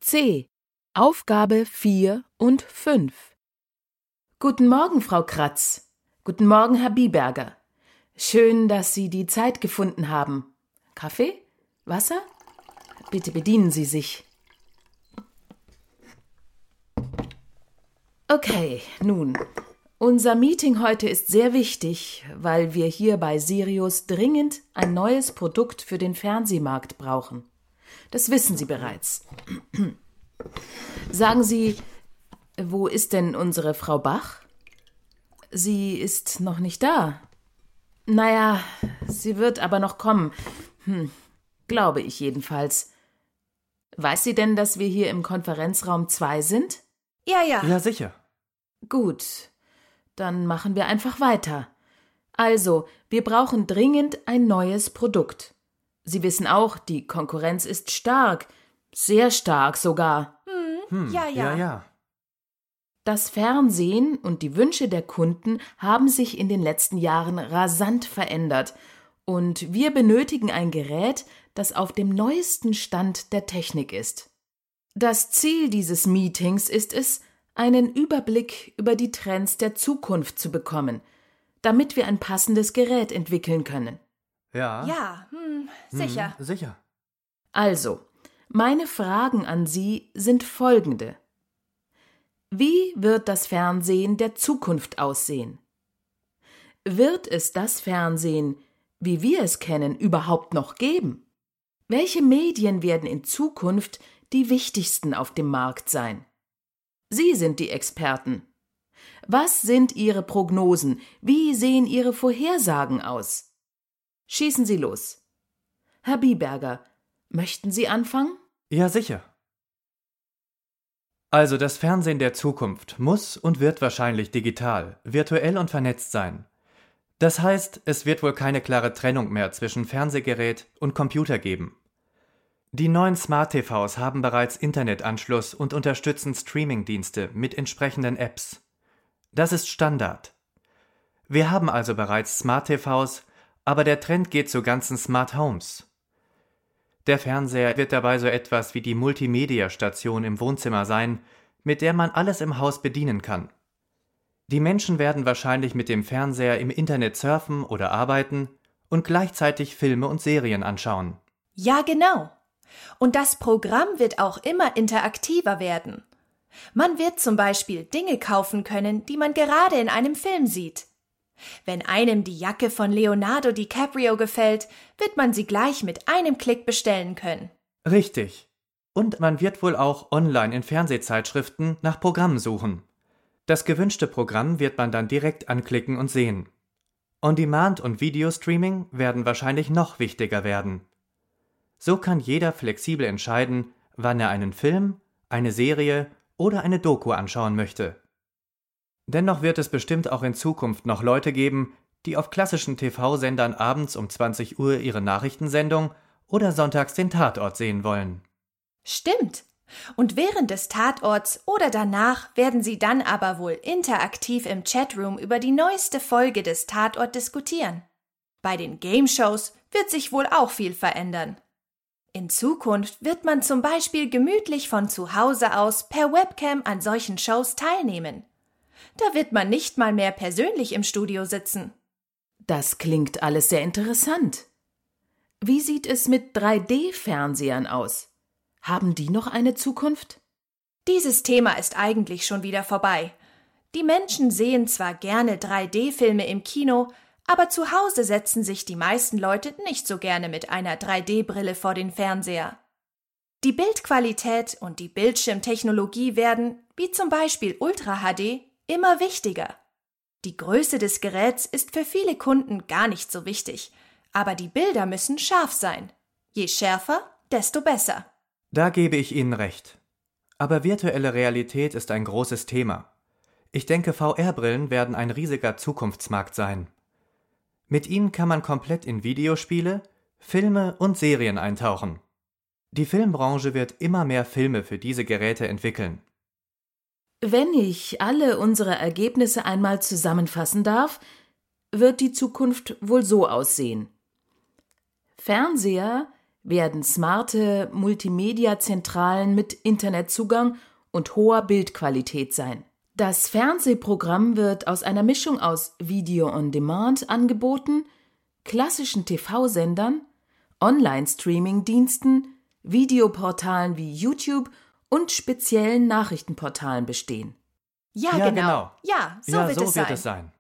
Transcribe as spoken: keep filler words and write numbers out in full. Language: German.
C. Aufgabe vier und fünf. Guten Morgen, Frau Kratz. Guten Morgen, Herr Biberger. Schön, dass Sie die Zeit gefunden haben. Kaffee? Wasser? Bitte bedienen Sie sich. Okay, nun, unser Meeting heute ist sehr wichtig, weil wir hier bei Sirius dringend ein neues Produkt für den Fernsehmarkt brauchen. Das wissen Sie bereits. Sagen Sie, wo ist denn unsere Frau Bach? Sie ist noch nicht da. Naja, sie wird aber noch kommen. Hm, glaube ich jedenfalls. Weiß sie denn, dass wir hier im Konferenzraum zwei sind? Ja, ja. Ja, sicher. Gut, dann machen wir einfach weiter. Also, wir brauchen dringend ein neues Produkt. Sie wissen auch, die Konkurrenz ist stark, sehr stark sogar. Hm, Hm, ja, ja. Ja, ja. Das Fernsehen und die Wünsche der Kunden haben sich in den letzten Jahren rasant verändert und wir benötigen ein Gerät, das auf dem neuesten Stand der Technik ist. Das Ziel dieses Meetings ist es, einen Überblick über die Trends der Zukunft zu bekommen, damit wir ein passendes Gerät entwickeln können. Ja. Ja, hm, sicher. Hm, sicher. Also, meine Fragen an Sie sind folgende. Wie wird das Fernsehen der Zukunft aussehen? Wird es das Fernsehen, wie wir es kennen, überhaupt noch geben? Welche Medien werden in Zukunft die wichtigsten auf dem Markt sein? Sie sind die Experten. Was sind Ihre Prognosen? Wie sehen Ihre Vorhersagen aus? Schießen Sie los. Herr Biberger, möchten Sie anfangen? Ja, sicher. Also das Fernsehen der Zukunft muss und wird wahrscheinlich digital, virtuell und vernetzt sein. Das heißt, es wird wohl keine klare Trennung mehr zwischen Fernsehgerät und Computer geben. Die neuen Smart-T Vs haben bereits Internetanschluss und unterstützen Streamingdienste mit entsprechenden Apps. Das ist Standard. Wir haben also bereits Smart-T Vs, aber der Trend geht zu ganzen Smart Homes. Der Fernseher wird dabei so etwas wie die Multimedia-Station im Wohnzimmer sein, mit der man alles im Haus bedienen kann. Die Menschen werden wahrscheinlich mit dem Fernseher im Internet surfen oder arbeiten und gleichzeitig Filme und Serien anschauen. Ja, genau. Und das Programm wird auch immer interaktiver werden. Man wird zum Beispiel Dinge kaufen können, die man gerade in einem Film sieht. Wenn einem die Jacke von Leonardo DiCaprio gefällt, wird man sie gleich mit einem Klick bestellen können. Richtig. Und man wird wohl auch online in Fernsehzeitschriften nach Programmen suchen. Das gewünschte Programm wird man dann direkt anklicken und sehen. On-Demand und Videostreaming werden wahrscheinlich noch wichtiger werden. So kann jeder flexibel entscheiden, wann er einen Film, eine Serie oder eine Doku anschauen möchte. Dennoch wird es bestimmt auch in Zukunft noch Leute geben, die auf klassischen T V-Sendern abends um zwanzig Uhr ihre Nachrichtensendung oder sonntags den Tatort sehen wollen. Stimmt. Und während des Tatorts oder danach werden sie dann aber wohl interaktiv im Chatroom über die neueste Folge des Tatort diskutieren. Bei den Game-Shows wird sich wohl auch viel verändern. In Zukunft wird man zum Beispiel gemütlich von zu Hause aus per Webcam an solchen Shows teilnehmen. Da wird man nicht mal mehr persönlich im Studio sitzen. Das klingt alles sehr interessant. Wie sieht es mit drei D Fernsehern aus? Haben die noch eine Zukunft? Dieses Thema ist eigentlich schon wieder vorbei. Die Menschen sehen zwar gerne drei D Filme im Kino, aber zu Hause setzen sich die meisten Leute nicht so gerne mit einer drei D Brille vor den Fernseher. Die Bildqualität und die Bildschirmtechnologie werden, wie zum Beispiel Ultra H D, immer wichtiger. Die Größe des Geräts ist für viele Kunden gar nicht so wichtig, aber die Bilder müssen scharf sein. Je schärfer, desto besser. Da gebe ich Ihnen recht. Aber virtuelle Realität ist ein großes Thema. Ich denke, V R-Brillen werden ein riesiger Zukunftsmarkt sein. Mit ihnen kann man komplett in Videospiele, Filme und Serien eintauchen. Die Filmbranche wird immer mehr Filme für diese Geräte entwickeln. Wenn ich alle unsere Ergebnisse einmal zusammenfassen darf, wird die Zukunft wohl so aussehen. Fernseher werden smarte Multimedia-Zentralen mit Internetzugang und hoher Bildqualität sein. Das Fernsehprogramm wird aus einer Mischung aus Video on Demand angeboten, klassischen T V-Sendern, Online-Streaming-Diensten, Videoportalen wie YouTube und speziellen Nachrichtenportalen bestehen. Ja, Ja, genau. genau. Ja, so ja, wird so es wird sein. es sein.